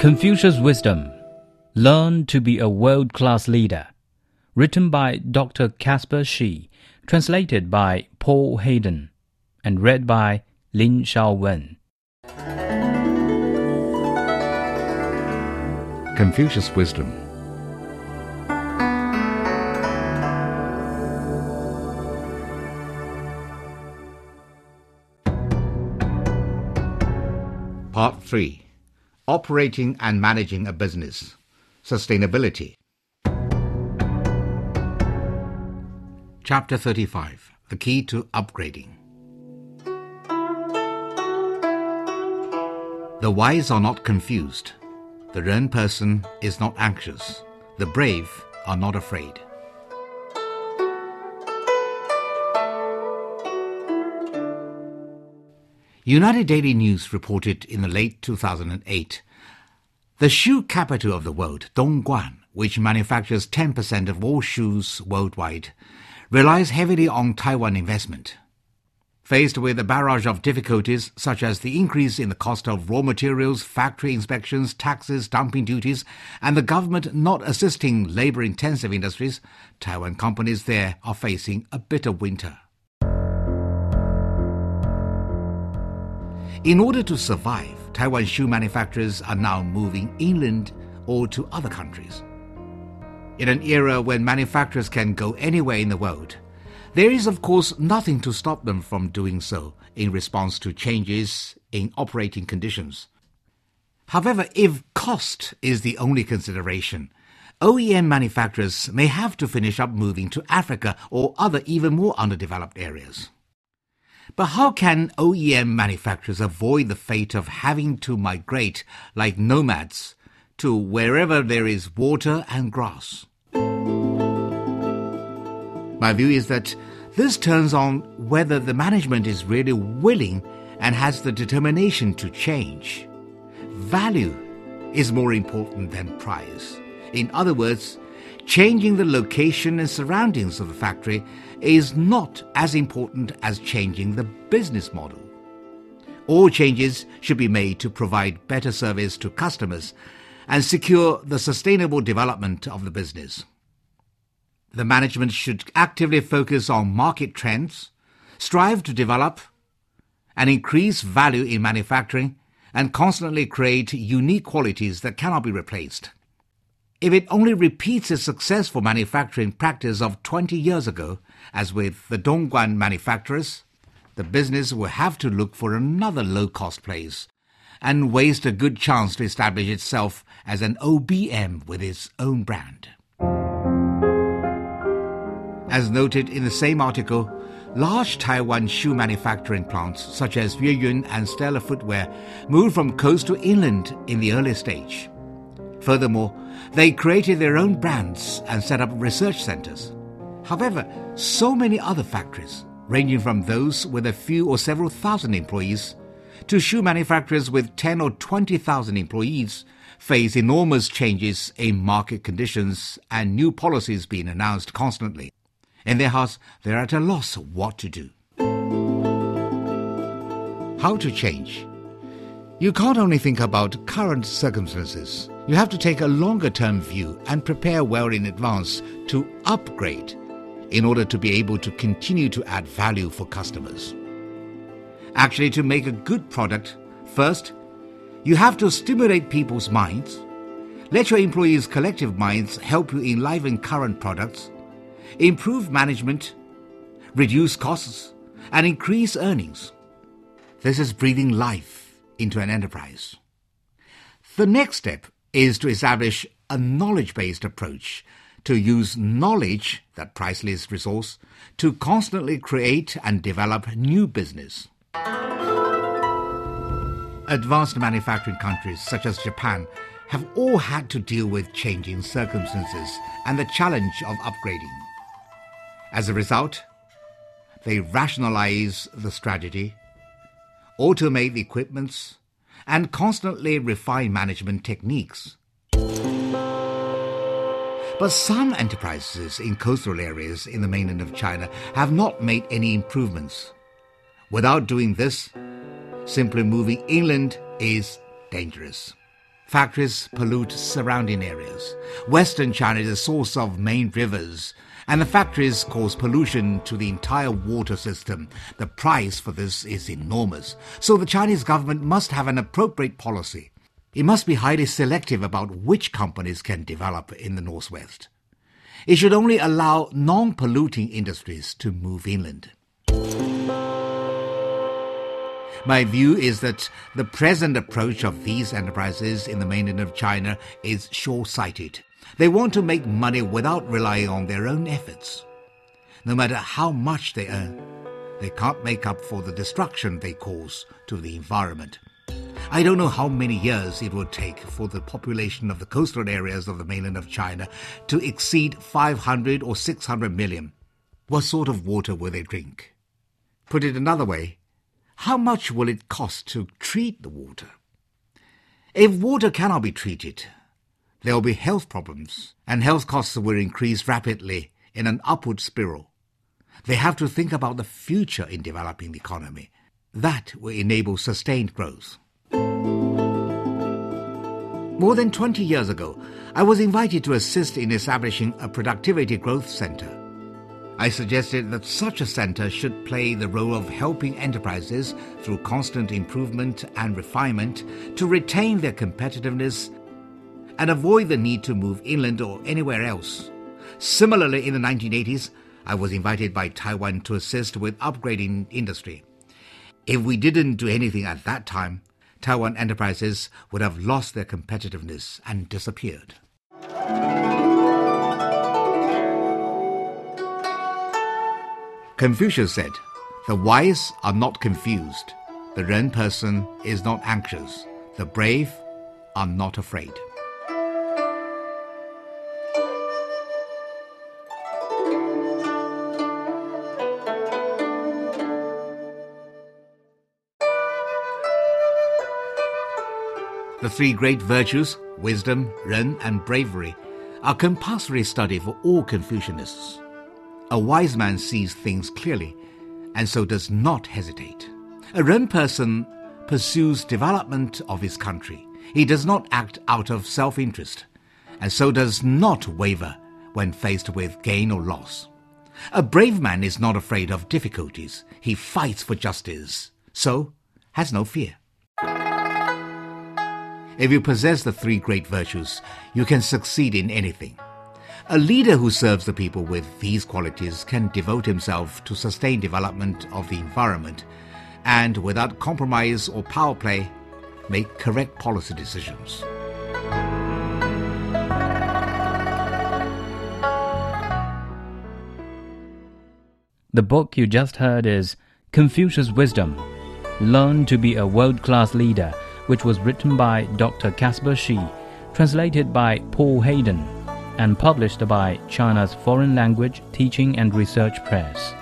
Confucius Wisdom. Learn to be a world-class leader. Written by Dr. Caspar Shi, translated by Paul Hayden, and read by Lin Shaowen. Confucius Wisdom. Part 3. Operating and managing a business. Sustainability. Chapter 35. The key to upgrading. The wise are not confused. The learned person is not anxious. The brave are not afraid. United Daily News reported in the late 2008, the shoe capital of the world, Dongguan, which manufactures 10% of all shoes worldwide, relies heavily on Taiwan investment. Faced with a barrage of difficulties such as the increase in the cost of raw materials, factory inspections, taxes, dumping duties, and the government not assisting labor-intensive industries, Taiwan companies there are facing a bitter winter. In order to survive, Taiwan shoe manufacturers are now moving inland or to other countries. In an era when manufacturers can go anywhere in the world, there is of course nothing to stop them from doing so in response to changes in operating conditions. However, if cost is the only consideration, OEM manufacturers may have to finish up moving to Africa or other even more underdeveloped areas. But how can OEM manufacturers avoid the fate of having to migrate like nomads to wherever there is water and grass? My view is that this turns on whether the management is really willing and has the determination to change. Value is more important than price. In other words, changing the location and surroundings of the factory is not as important as changing the business model. All changes should be made to provide better service to customers and secure the sustainable development of the business. The management should actively focus on market trends, strive to develop and increase value in manufacturing, and constantly create unique qualities that cannot be replaced. If it only repeats a successful manufacturing practice of 20 years ago, as with the Dongguan manufacturers, the business will have to look for another low-cost place and waste a good chance to establish itself as an OBM with its own brand. As noted in the same article, large Taiwan shoe manufacturing plants such as Yueyun and Stella Footwear moved from coast to inland in the early stage. Furthermore, they created their own brands and set up research centers. However, so many other factories, ranging from those with a few or several thousand employees to shoe manufacturers with 10 or 20,000 employees, face enormous changes in market conditions and new policies being announced constantly. In their hearts, they're at a loss what to do. How to change? You can't only think about current circumstances. You have to take a longer-term view and prepare well in advance to upgrade in order to be able to continue to add value for customers. Actually, to make a good product, first, you have to stimulate people's minds. Let your employees' collective minds help you enliven current products, improve management, reduce costs, and increase earnings. This is breathing life into an enterprise. The next step is to establish a knowledge-based approach to use knowledge, that priceless resource, to constantly create and develop new business. Advanced manufacturing countries such as Japan have all had to deal with changing circumstances and the challenge of upgrading. As a result, they rationalize the strategy, automate the equipments, and constantly refine management techniques. But some enterprises in coastal areas in the mainland of China have not made any improvements. Without doing this, simply moving inland is dangerous. Factories pollute surrounding areas. Western China is a source of main rivers, and the factories cause pollution to the entire water system. The price for this is enormous. So the Chinese government must have an appropriate policy. It must be highly selective about which companies can develop in the northwest. It should only allow non-polluting industries to move inland. My view is that the present approach of these enterprises in the mainland of China is short-sighted. They want to make money without relying on their own efforts. No matter how much they earn, they can't make up for the destruction they cause to the environment. I don't know how many years it will take for the population of the coastal areas of the mainland of China to exceed 500 or 600 million. What sort of water will they drink? Put it another way, how much will it cost to treat the water? If water cannot be treated, there will be health problems, and health costs will increase rapidly in an upward spiral. They have to think about the future in developing the economy. That will enable sustained growth. More than 20 years ago, I was invited to assist in establishing a productivity growth center. I suggested that such a center should play the role of helping enterprises through constant improvement and refinement to retain their competitiveness and avoid the need to move inland or anywhere else. Similarly, in the 1980s, I was invited by Taiwan to assist with upgrading industry. If we didn't do anything at that time, Taiwan enterprises would have lost their competitiveness and disappeared. Confucius said, "The wise are not confused. The Ren person is not anxious. The brave are not afraid." The three great virtues, wisdom, Ren, and bravery, are compulsory study for all Confucianists. A wise man sees things clearly, and so does not hesitate. A Ren person pursues development of his country. He does not act out of self-interest, and so does not waver when faced with gain or loss. A brave man is not afraid of difficulties. He fights for justice, so has no fear. If you possess the three great virtues, you can succeed in anything. A leader who serves the people with these qualities can devote himself to sustained development of the environment and, without compromise or power play, make correct policy decisions. The book you just heard is Confucius' Wisdom, Learn to be a World-Class Leader, which was written by Dr. Caspar Shi, translated by Paul Hayden, and published by China's Foreign Language Teaching and Research Press.